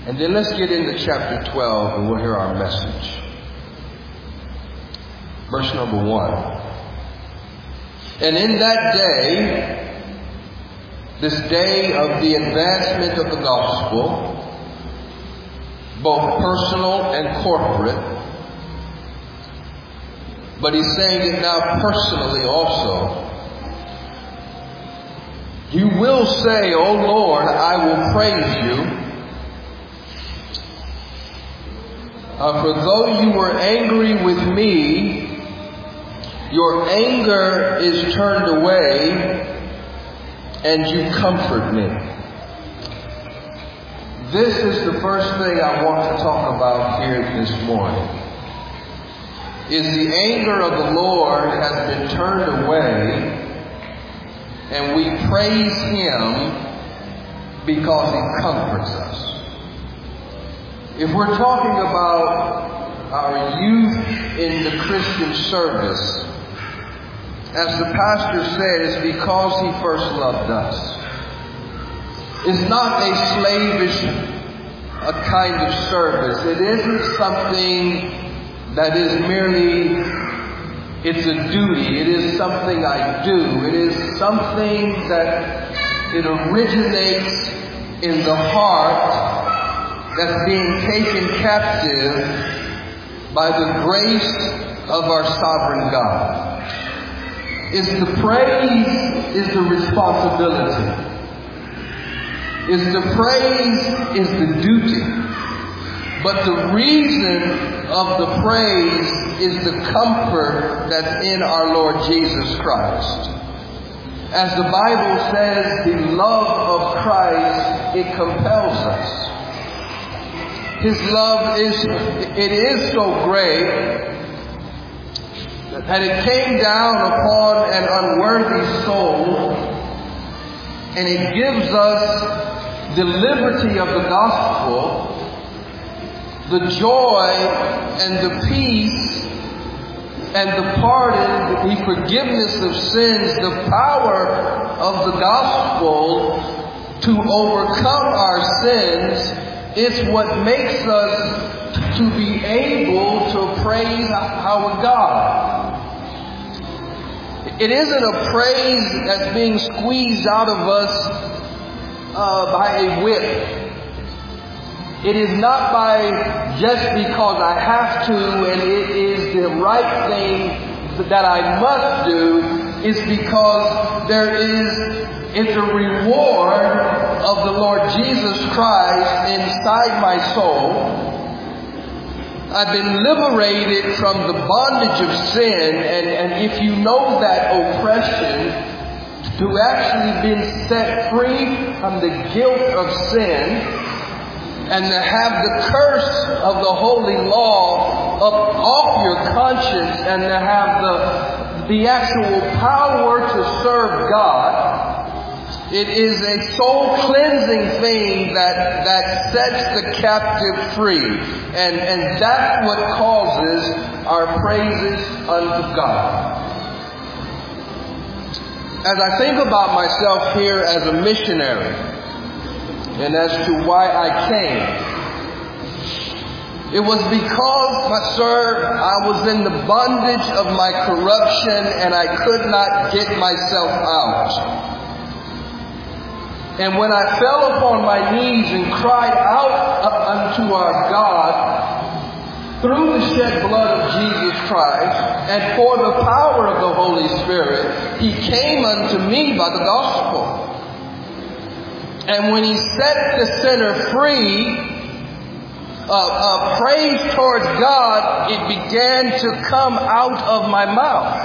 And then let's get into chapter 12 and we'll hear our message. Verse number 1. And in that day, this day of the advancement of the gospel, both personal and corporate, but he's saying it now personally also. You will say, O Lord, I will praise you. For though you were angry with me, your anger is turned away and you comfort me. This is the first thing I want to talk about here this morning. Is the anger of the Lord has been turned away, and we praise Him because He comforts us. If we're talking about our youth in the Christian service, as the pastor said, it's because He first loved us. It's not a slavish kind of service. It isn't something that is merely, it's a duty. It is something I do. It is something that it originates in the heart that's being taken captive by the grace of our sovereign God. Is the praise, is the responsibility. Is the praise, is the duty. But the reason of the praise is the comfort that's in our Lord Jesus Christ. As the Bible says, the love of Christ, it compels us. His love is so great that it came down upon an unworthy soul, and it gives us the liberty of the gospel, the joy and the peace and the pardon, the forgiveness of sins, the power of the gospel to overcome our sins. It's what makes us to be able to praise our God. It isn't a praise that's being squeezed out of us by a whip. It is not by just because I have to and it is the right thing that I must do. It's because it's a reward of the Lord Jesus Christ inside my soul. I've been liberated from the bondage of sin, and if you know that oppression, to actually been set free from the guilt of sin, and to have the curse of the holy law up off your conscience, and to have the actual power to serve God. It is a soul cleansing thing that sets the captive free. And that's what causes our praises unto God. As I think about myself here as a missionary, and as to why I came, it was because, sir, I was in the bondage of my corruption and I could not get myself out. And when I fell upon my knees and cried out unto our God, through the shed blood of Jesus Christ, and for the power of the Holy Spirit, He came unto me by the gospel. And when He set the sinner free, praise towards God, it began to come out of my mouth.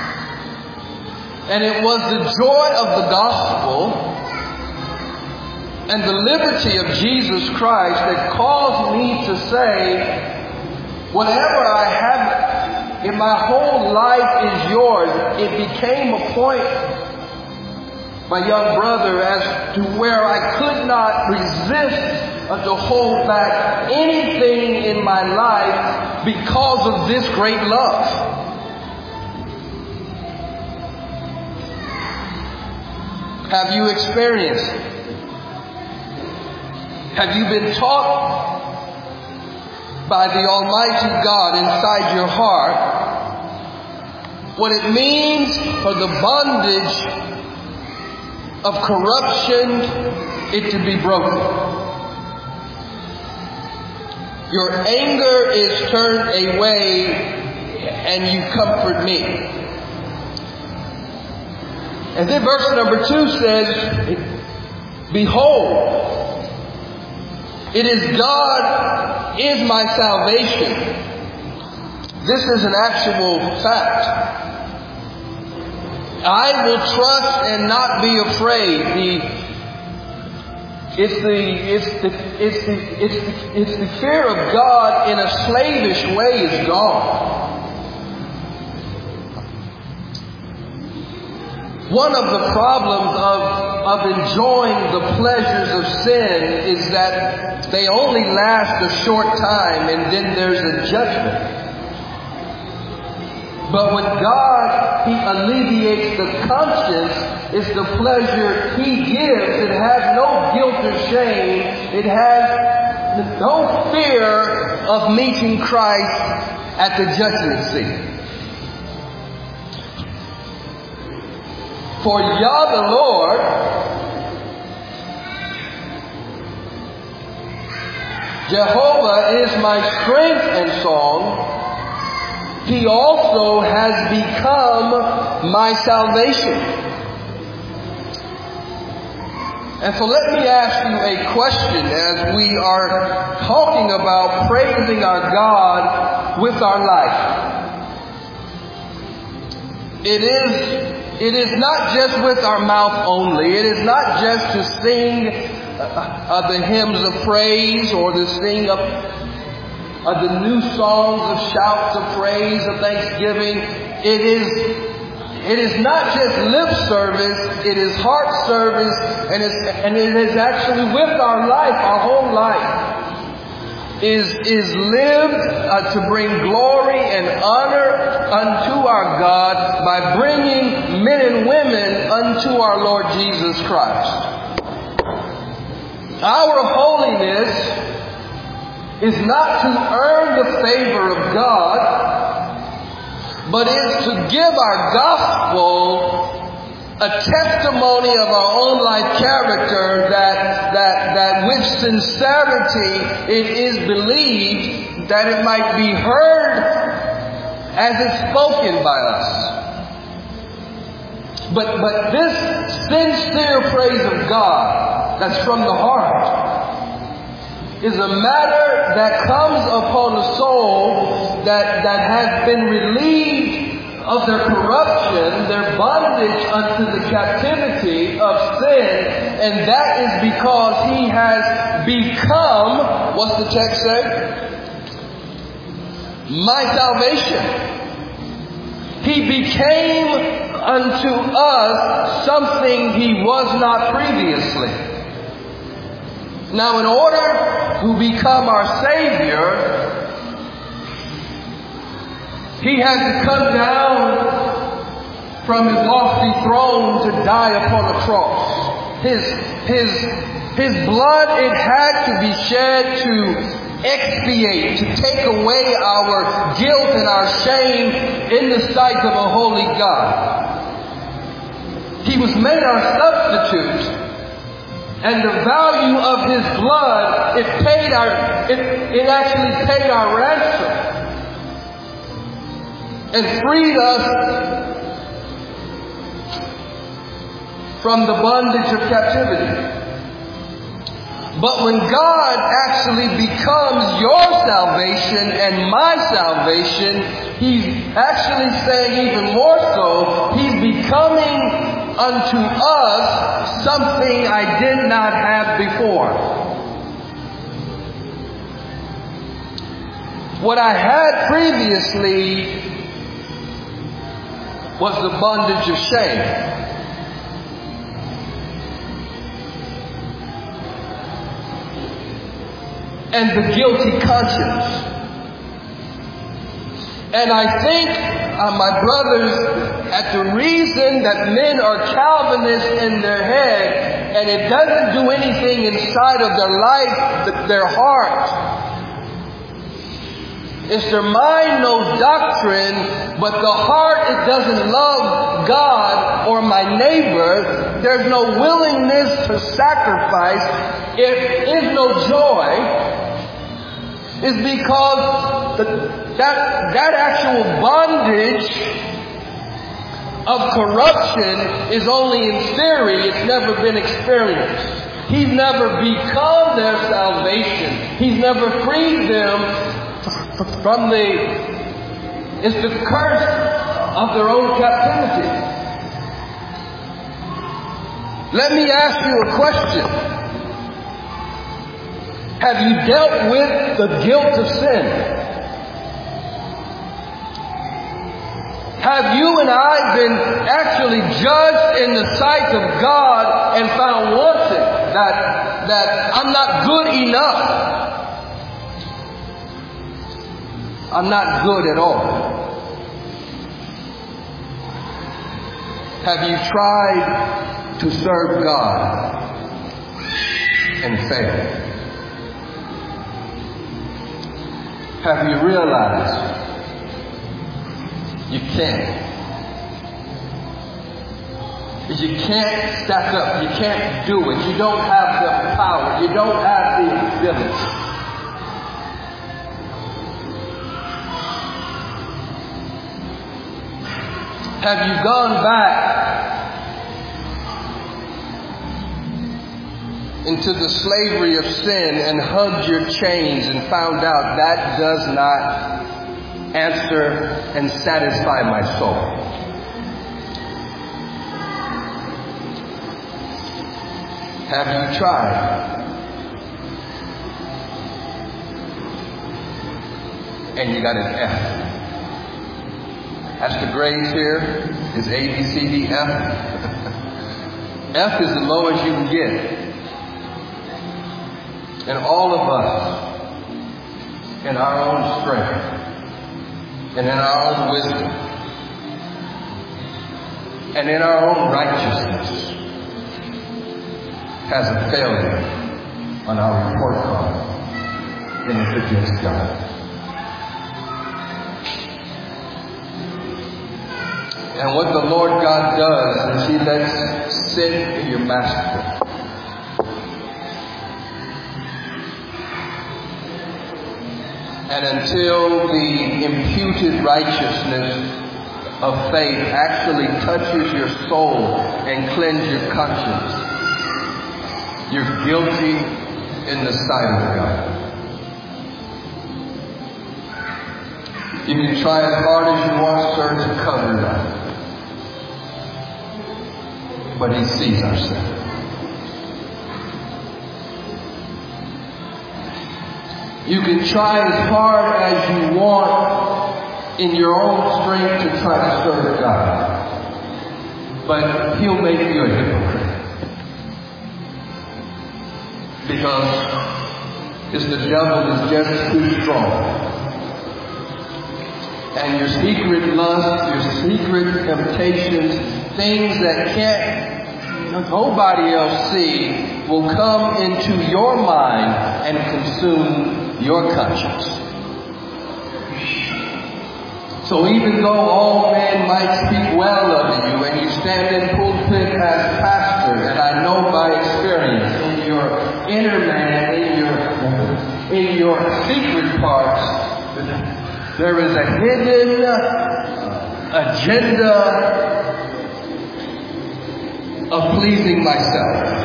And it was the joy of the gospel and the liberty of Jesus Christ that caused me to say, whatever I have in my whole life is yours. It became a point, my young brother, as to where I could not resist to hold back anything in my life because of this great love. Have you experienced it? Have you been taught by the Almighty God inside your heart what it means for the bondage of corruption it to be broken? Your anger is turned away and you comfort me. And then verse number 2 says, behold, it is God is my salvation. This is an actual fact. I will trust and not be afraid. It's the fear of God in a slavish way is gone. One of the problems of enjoying the pleasures of sin is that they only last a short time and then there's a judgment. But when God, He alleviates the conscience, it's the pleasure He gives. It has no guilt or shame. It has no fear of meeting Christ at the judgment seat. For Yah the Lord Jehovah is my strength and song. He also has become my salvation. And so let me ask you a question as we are talking about praising our God with our life. It is not just with our mouth only. It is not just to sing the hymns of praise or to sing of the new songs of shouts of praise of thanksgiving. It is not just lip service. It is heart service, and it is actually with our life. Our whole life is lived to bring glory and honor unto our God by bringing men and women unto our Lord Jesus Christ. Our holiness is not to earn the favor of God, but is to give our gospel a testimony of our own life character that with sincerity it is believed that it might be heard as it's spoken by us. But this sincere praise of God that's from the heart is a matter that comes upon a soul that has been relieved of their corruption, their bondage unto the captivity of sin, and that is because he has become, what's the text say? My salvation. He became unto us something he was not previously. Now, in order to become our Savior, He had to come down from His lofty throne to die upon a cross. His blood, it had to be shed to expiate, to take away our guilt and our shame in the sight of a holy God. He was made our substitute. And the value of His blood, it actually paid our ransom and freed us from the bondage of captivity. But when God actually becomes your salvation and my salvation, He's actually saying even more so, He's becoming unto us something I did not have before. What I had previously was the bondage of shame. And the guilty conscience. And I think, my brothers, at the reason that men are Calvinists in their head and it doesn't do anything inside of their life, their heart. It's their mind knows doctrine, but the heart, it doesn't love God or my neighbor. There's no willingness to sacrifice. If is no joy, is because that actual bondage of corruption is only in theory. It's never been experienced. He's never become their salvation. He's never freed them from it's the curse of their own captivity. Let me ask you a question. Have you dealt with the guilt of sin? Have you and I been actually judged in the sight of God and found wanting that I'm not good enough? I'm not good at all. Have you tried to serve God and failed? Have you realized you can't? You can't stack up. You can't do it. You don't have the power. You don't have the ability. Have you gone back into the slavery of sin and hugged your chains and found out that does not answer and satisfy my soul? Have you tried? And you got an F. That's the grades here. Is A, B, C, D, F. F is the lowest you can get. And all of us, in our own strength, and in our own wisdom, and in our own righteousness, has a failure on our report card, and it's against God. And what the Lord God does is He lets sin be your master. And until the imputed righteousness of faith actually touches your soul and cleanses your conscience, you're guilty in the sight of God. You can try as hard as you want, sir, to cover it up. But He sees our sin. You can try as hard as you want in your own strength to try to serve God. But He'll make you a hypocrite. Because it's the devil is just too strong. And your secret lust, your secret temptations, things that nobody else see, will come into your mind and consume your conscience. So even though all men might speak well of you, and you stand in pulpit as pastor, and I know by experience in your inner man, in your secret parts, there is a hidden agenda of pleasing myself,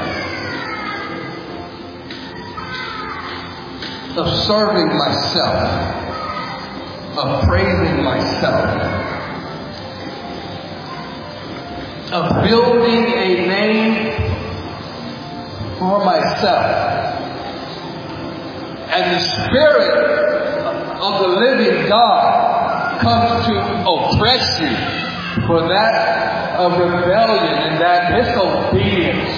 of serving myself, of praising myself, of building a name for myself. And the Spirit of the living God comes to oppress you for that of rebellion and that disobedience.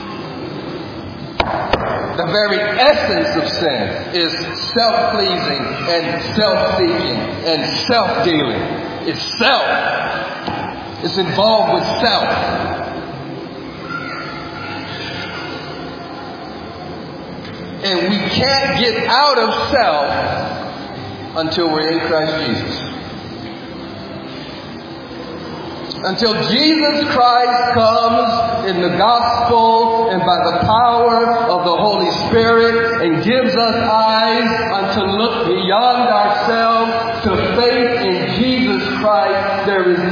The very essence of sin is self-pleasing and self-seeking and self-dealing. It's self. It's involved with self. And we can't get out of self until we're in Christ Jesus. Until Jesus Christ comes in the gospel and by the power of the Holy Spirit and gives us eyes unto look beyond ourselves to faith in Jesus Christ, there is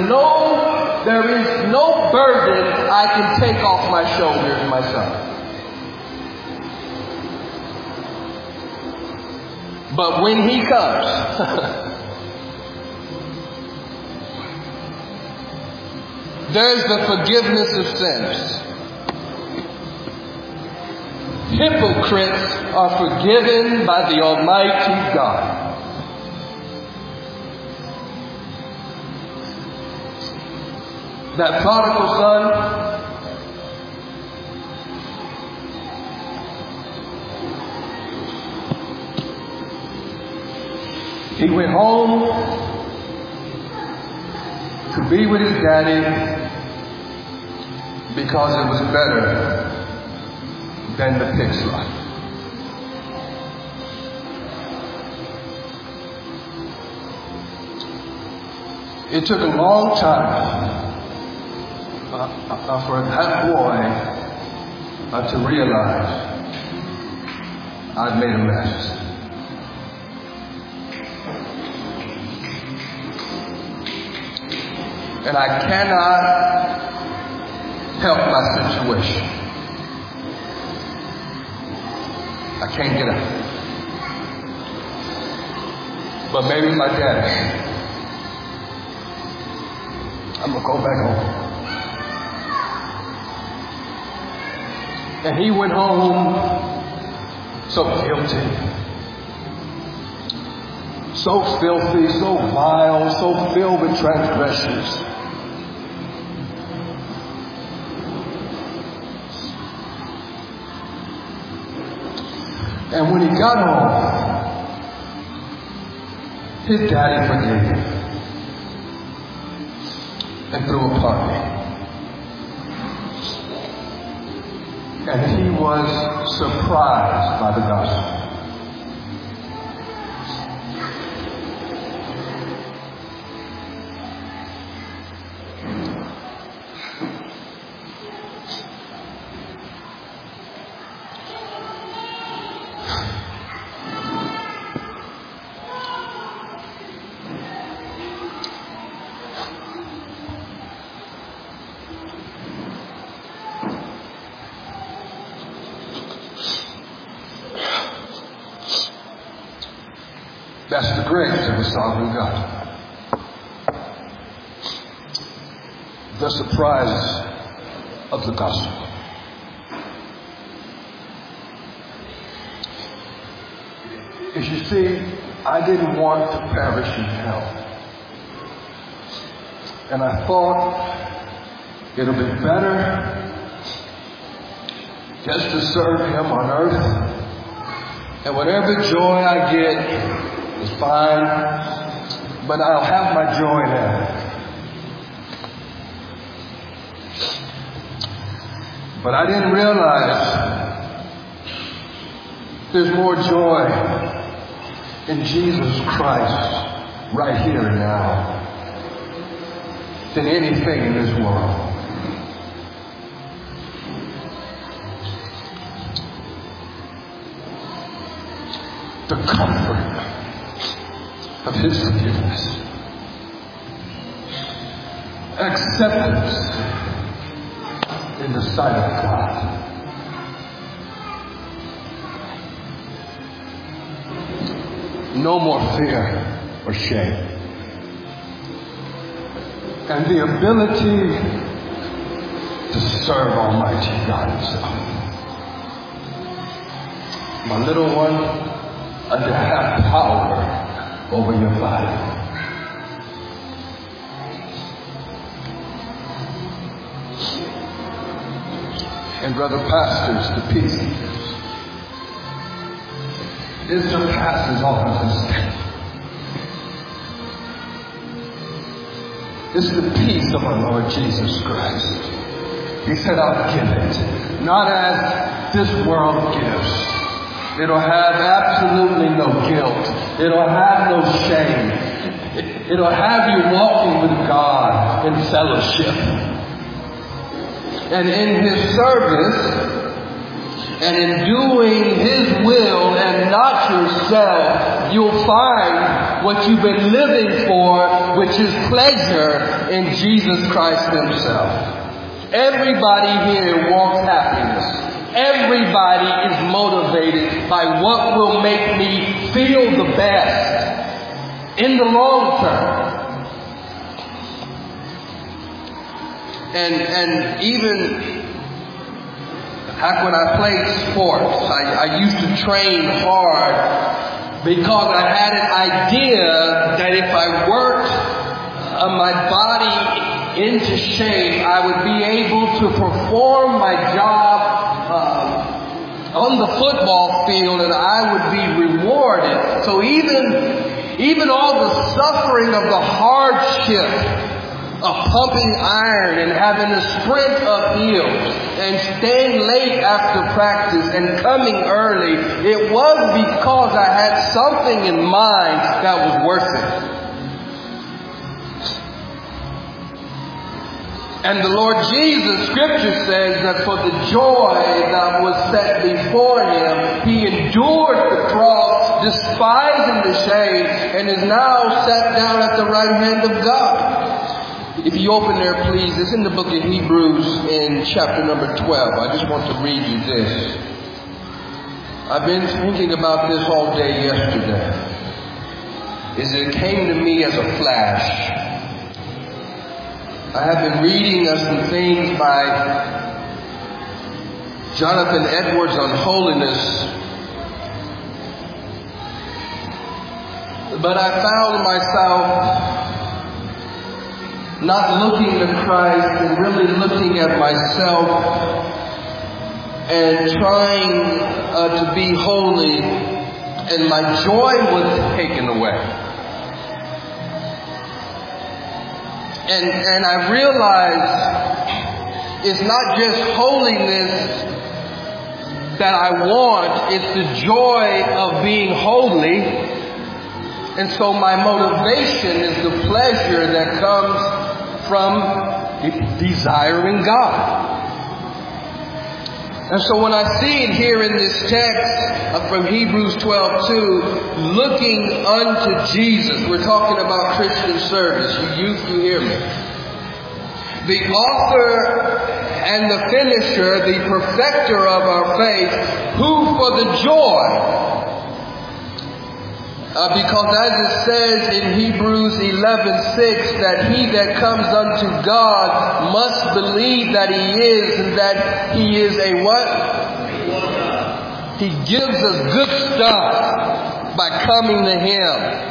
no burden I can take off my shoulders myself. But when He comes, there's the forgiveness of sins. Hypocrites are forgiven by the Almighty God. That prodigal son, he went home to be with his daddy because it was better than the pig's life. It took a long time for that boy to realize I'd made a mess. And I cannot help my situation. I can't get out. But maybe my daddy. I'm going to go back home. And he went home so guilty, so filthy, so vile, so filled with transgressions. And when he got home, his daddy forgave him and threw a party. And he was surprised by the gospel. That's the grace of the sovereign God. The surprise of the gospel. As you see, I didn't want to perish in hell. And I thought it'll be better just to serve Him on earth. And whatever joy I get, it's fine, but I'll have my joy there. But I didn't realize there's more joy in Jesus Christ right here and now than anything in this world. The comfort of His forgiveness, acceptance in the sight of God, no more fear or shame, and the ability to serve Almighty God Himself. My little one, and to have power over your body. And brother pastors, the peace it surpasses all understanding. It's the peace of our Lord Jesus Christ. He said, I'll give it, not as this world gives, It'll have absolutely no guilt. It'll have no shame. It'll have you walking with God in fellowship. And in His service, and in doing His will and not yourself, you'll find what you've been living for, which is pleasure in Jesus Christ Himself. Everybody here wants happiness. Everybody is motivated by what will make me feel the best in the long term. And even back when I played sports, I used to train hard because I had an idea that if I worked my body into shape, I would be able to perform my job on the football field and I would be rewarded. So even all the suffering of the hardship of pumping iron and having to sprint uphill and staying late after practice and coming early, it was because I had something in mind that was worth it. And the Lord Jesus, Scripture says that for the joy that was set before Him, He endured the cross, despising the shame, and is now sat down at the right hand of God. If you open there, please, it's in the book of Hebrews in chapter number 12. I just want to read you this. I've been thinking about this all day yesterday. It came to me as a flash. I have been reading some things by Jonathan Edwards on holiness. But I found myself not looking to Christ and really looking at myself and trying to be holy, and my joy was taken away. And I realized it's not just holiness that I want, it's the joy of being holy. And so my motivation is the pleasure that comes from desiring God. And so when I see it here in this text from Hebrews 12:2, looking unto Jesus, we're talking about Christian service. You youth, you hear me. The author and the finisher, the perfecter of our faith, who for the joy, because as it says in Hebrews 11:6, that he that comes unto God must believe that He is, and that He is a what? He gives us good stuff by coming to Him.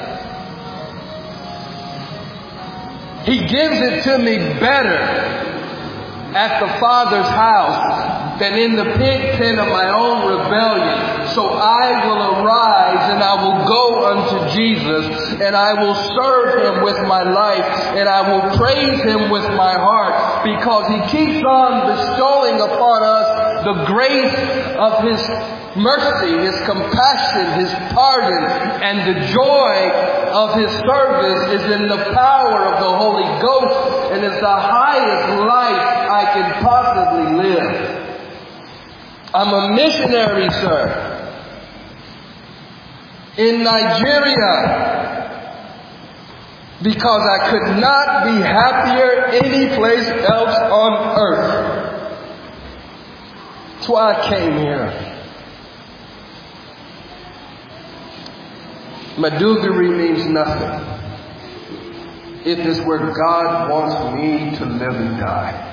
He gives it to me better at the Father's house than in the pig pen of my own rebellion. So I will arise and I will go unto Jesus, and I will serve Him with my life, and I will praise Him with my heart, because He keeps on bestowing upon us the grace of His mercy, His compassion, His pardon, and the joy of His service is in the power of the Holy Ghost, and it's the highest life I can possibly live. I'm a missionary, sir, in Nigeria, because I could not be happier any place else on earth. That's why I came here. Maduguri means nothing if it's where God wants me to live and die.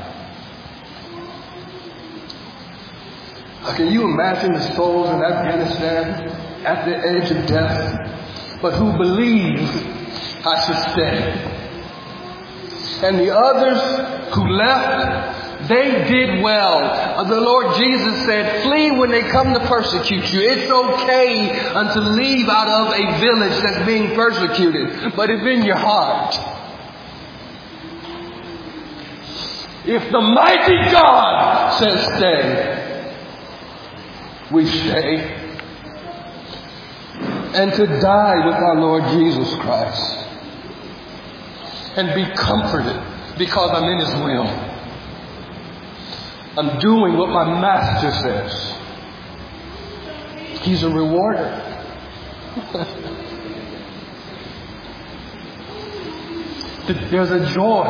Can you imagine the souls in Afghanistan at the edge of death, but who believe I should stay? And the others who left, they did well. The Lord Jesus said, flee when they come to persecute you. It's okay to leave out of a village that's being persecuted, but if in your heart, if the mighty God says stay, we stay. and to die with our Lord Jesus Christ and be comforted because I'm in His will. I'm doing what my Master says. He's a rewarder. There's a joy.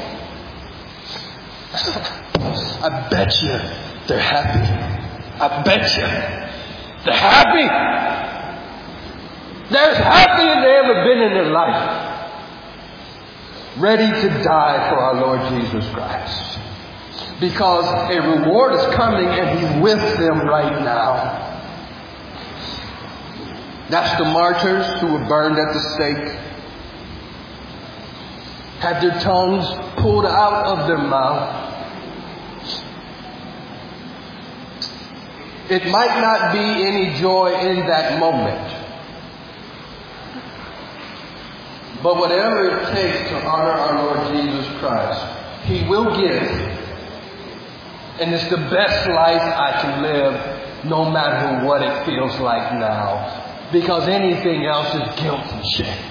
I bet you they're happy. I bet you they're happy. They're as happy as they ever been in their life. Ready to die for our Lord Jesus Christ. Because a reward is coming and He's with them right now. That's the martyrs who were burned at the stake. Had their tongues pulled out of their mouth. It might not be any joy in that moment. But whatever it takes to honor our Lord Jesus Christ, He will give. And it's the best life I can live, no matter what it feels like now. Because anything else is guilt and shame.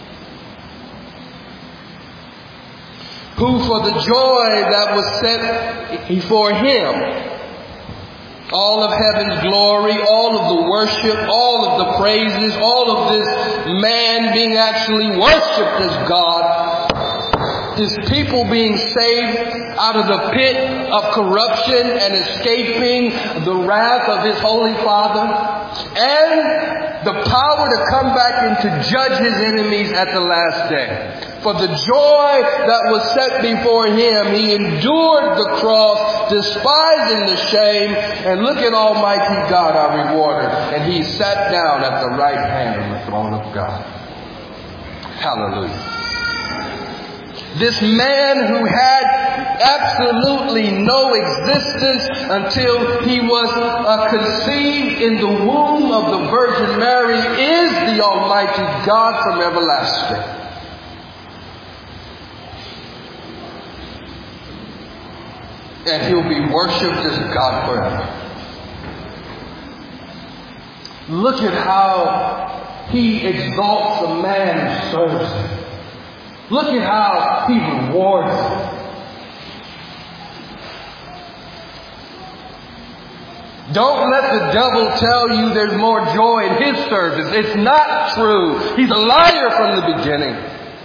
Who for the joy that was set before Him, all of heaven's glory, all of the worship, all of the praises, all of this man being actually worshipped as God, His people being saved out of the pit of corruption and escaping the wrath of His Holy Father, and the power to come back and to judge His enemies at the last day. For the joy that was set before Him, He endured the cross, despising the shame, and look at Almighty God, our rewarder. And He sat down at the right hand of the throne of God. Hallelujah. This man who had absolutely no existence until he was conceived in the womb of the Virgin Mary is the Almighty God from everlasting. And He'll be worshipped as God forever. Look at how He exalts the man who serves Him. Look at how He rewards him. Don't let the devil tell you there's more joy in his service. It's not true. He's a liar from the beginning.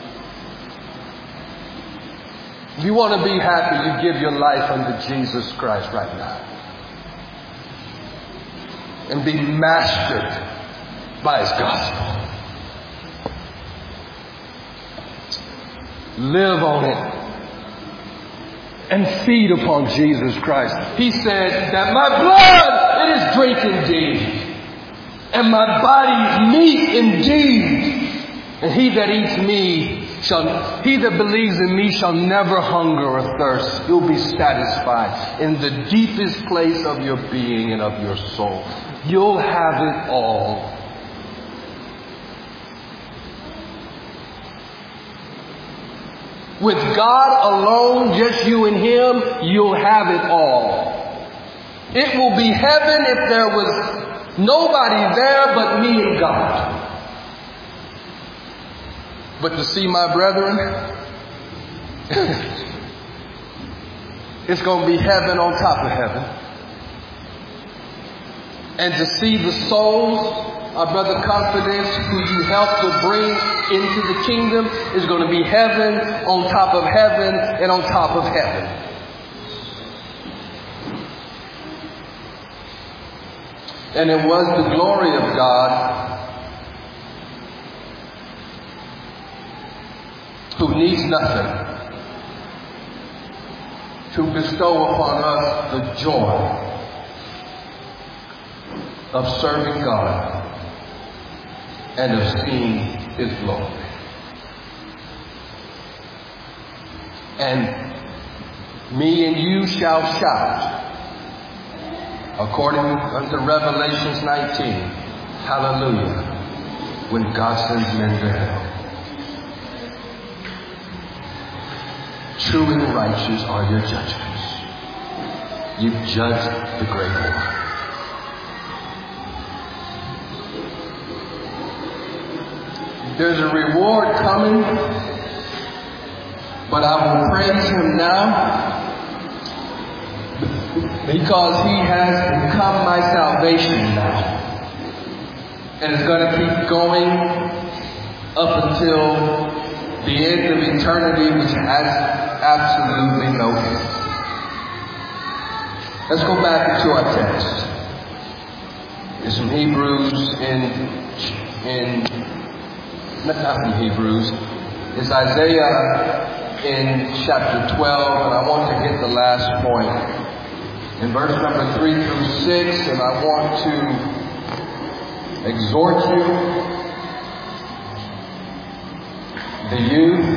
If you want to be happy, you give your life unto Jesus Christ right now. And be mastered by His gospel. Live on it. And feed upon Jesus Christ. He said that my blood, it is drink indeed. And my body is meat indeed. And he that eats me he that believes in me shall never hunger or thirst. You'll be satisfied in the deepest place of your being and of your soul. You'll have it all. With God alone, just you and Him, you'll have it all. It will be heaven if there was nobody there but me and God. But to see my brethren, it's going to be heaven on top of heaven. And to see the souls, our brother Confidence, who you helped to bring into the kingdom, is going to be heaven on top of heaven and on top of heaven. And it was the glory of God, who needs nothing, to bestow upon us the joy of serving God and of seeing His glory. And me and you shall shout, according unto Revelations 19, hallelujah, when God sends men to hell. True and righteous are your judgments. You've judged the great war. There's a reward coming, but I will praise Him now because He has become my salvation now. And it's going to keep going up until the end of eternity, which has absolutely no end. Let's go back into our text. It's from Hebrews not from Hebrews. It's Isaiah in chapter 12, and I want to hit the last point. In verse number 3 through 6, and I want to exhort you, the youth,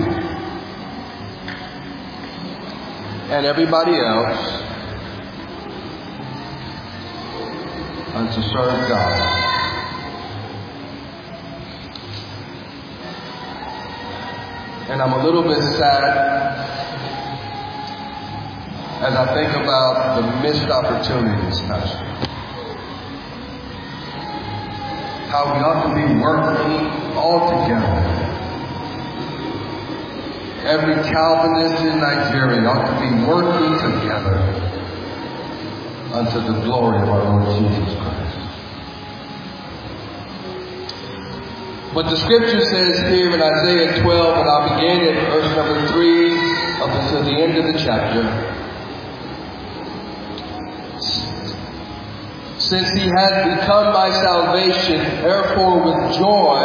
and everybody else, unto serve God. And I'm a little bit sad as I think about the missed opportunities, Pastor. How we ought to be working all together. Every Calvinist in Nigeria ought to be working together unto the glory of our Lord Jesus Christ. But the scripture says here in Isaiah 12, and I'll begin at verse number 3 up until the end of the chapter. Since He has become my salvation, therefore with joy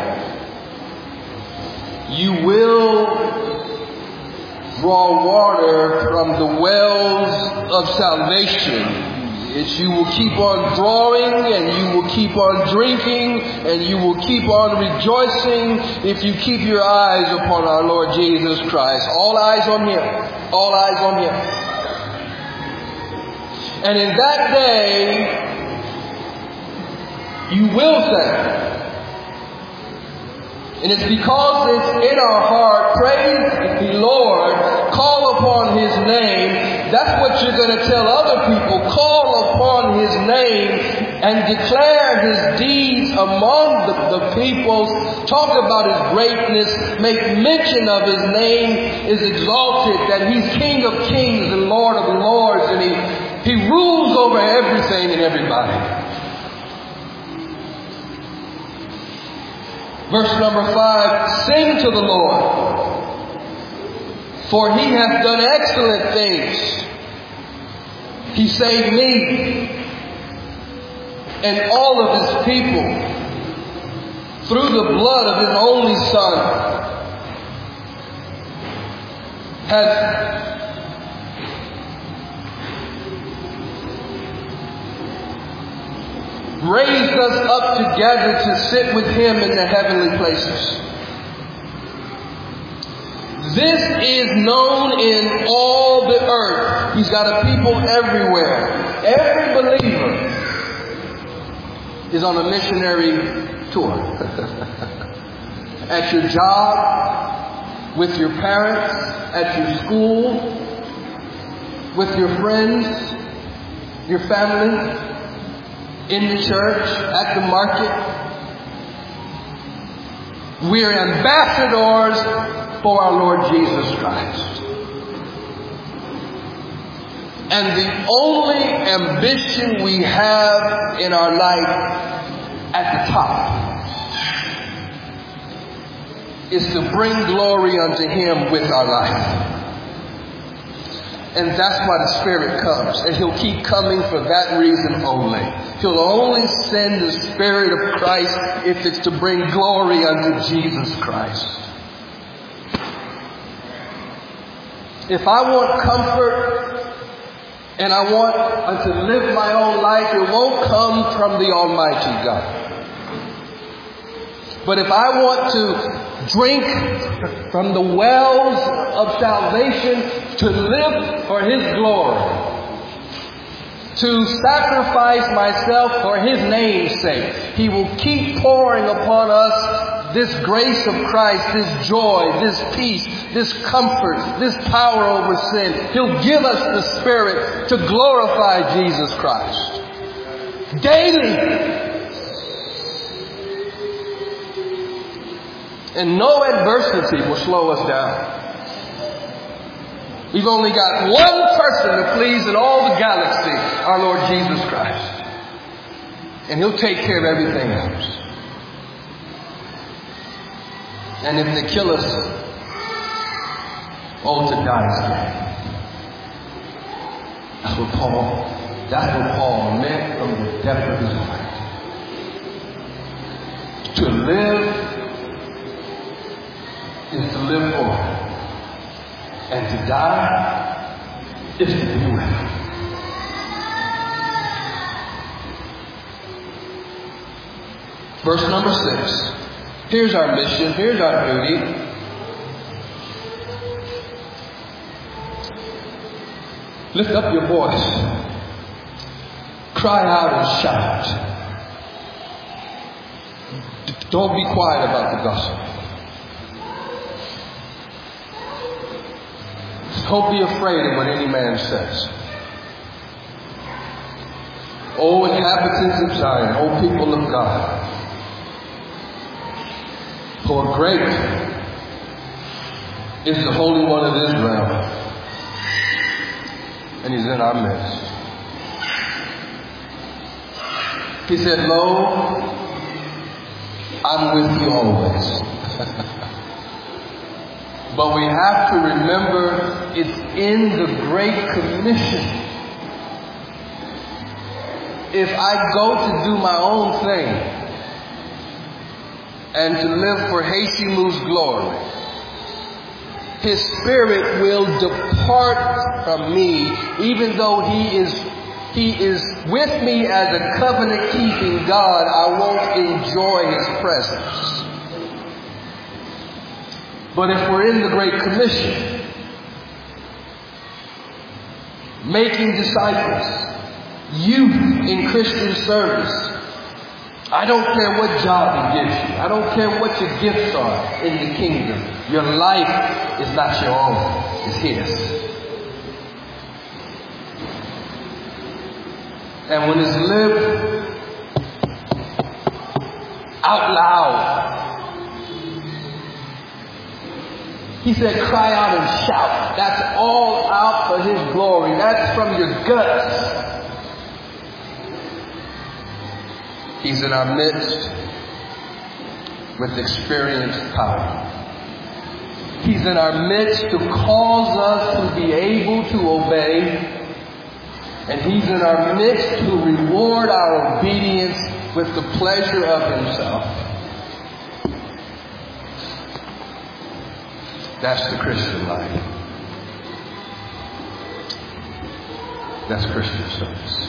you will draw water from the wells of salvation. You will keep on drawing, and you will keep on drinking, and you will keep on rejoicing if you keep your eyes upon our Lord Jesus Christ. All eyes on Him. All eyes on Him. And in that day, you will say, and it's because it's in our heart, praise the Lord, call upon His name. That's what you're going to tell other people. Call upon His name and declare His deeds among the peoples. Talk about His greatness. Make mention of His name is exalted, that He's King of kings and Lord of lords, and He rules over everything and everybody. Verse number 5, sing to the Lord, for He hath done excellent things. He saved me and all of His people through the blood of His only Son. Has raised us up together to sit with Him in the heavenly places. This is known in all the earth. He's got a people everywhere. Every believer is on a missionary tour. At your job, with your parents, at your school, with your friends, your family, in the church, at the market. We're ambassadors for our Lord Jesus Christ. And the only ambition we have in our life at the top is to bring glory unto Him with our life. And that's why the Spirit comes. And He'll keep coming for that reason only. He'll only send the Spirit of Christ if it's to bring glory unto Jesus Christ. If I want comfort and I want to live my own life, it won't come from the Almighty God. But if I want to drink from the wells of salvation, to live for His glory, to sacrifice myself for His name's sake, He will keep pouring upon us this grace of Christ, this joy, this peace, this comfort, this power over sin. He'll give us the Spirit to glorify Jesus Christ daily. And no adversity will slow us down. We've only got one person to please in all the galaxy, our Lord Jesus Christ. And He'll take care of everything else. And if they kill us, oh, to die is gain. That's what Paul meant from the depth of his heart. To live is to live for Him. And to die is to be with Him. Verse number 6. Here's our mission. Here's our duty. Lift up your voice. Cry out and shout. Don't be quiet about the gospel. Don't be afraid of what any man says. O inhabitants of Zion, O people of God, for great is the Holy One of Israel, and He's in our midst. He said, Lo, I'm with you always. But we have to remember it's in the Great Commission. If I go to do my own thing and to live for Hashimu's glory, His Spirit will depart from me, even though He is with me as a covenant-keeping God. I won't enjoy His presence. But if we're in the Great Commission, making disciples, youth in Christian service, I don't care what job He gives you. I don't care what your gifts are in the kingdom. Your life is not your own. It's His. And when it's lived out loud, He said, cry out and shout. That's all out for His glory. That's from your guts. He's in our midst with experienced power. He's in our midst to cause us to be able to obey. And He's in our midst to reward our obedience with the pleasure of Himself. That's the Christian life. That's Christian service.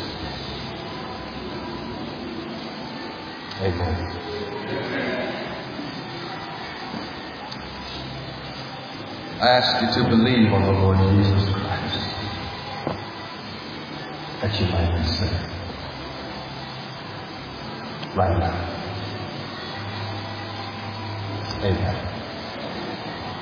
Amen. I ask you to believe on the Lord Jesus Christ, that you might be saved. Right now. Amen.